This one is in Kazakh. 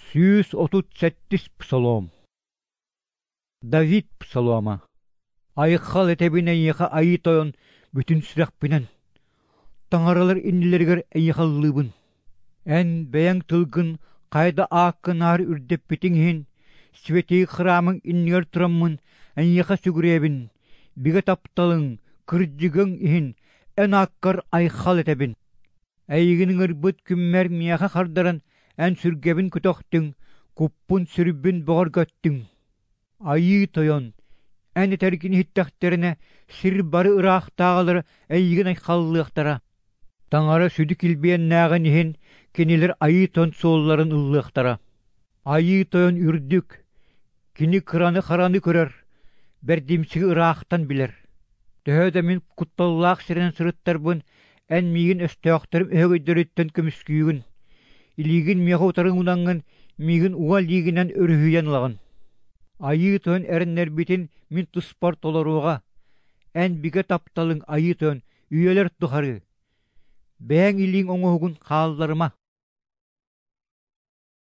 137 псалом. Давид псалома. Айыққал етебіне еқа айы тойын бүтін сүрақ бінен. Таңаралар иннілергер әйіқаллыбын. Ән бәяң тылгын қайда аққын ар үрдеп бітіңхен. Светей храмың иннер тұрамын әйіқа сүгіребін. Биге тапталың кырджығың ихін ән аққар айыққал етебін. Әйігінің ұрбыт күммәр мияға қардаран ән сүргебін күтоқтың, күппін сүрбін бұғыр көттің. Айы тойон, ән етәргін хиттақтеріне сір бары ұрақтағалар әйігін айқаллықтара. Таңара сүді кілбейін нағын ехен кенелер айы тон соолларын ұллықтара. Айы тойон үрдік, кені қыраны қараны көрер, бәрдемсігі ұрақтан білер. Төхөді мен құтталлақ сірінен сұрыттар бұн, ән мейгін өстіяқтарым өйгөйдөреттен көміскүйігін. Илигин меха утарын унанган мигин уга лигинен өрүхүйен лаган. Айы төн эрнер битин мин туспар толоруга. Ән биге тапталың айы төн үйелер тухары. Бәң илин оңоһугун хаалларыма.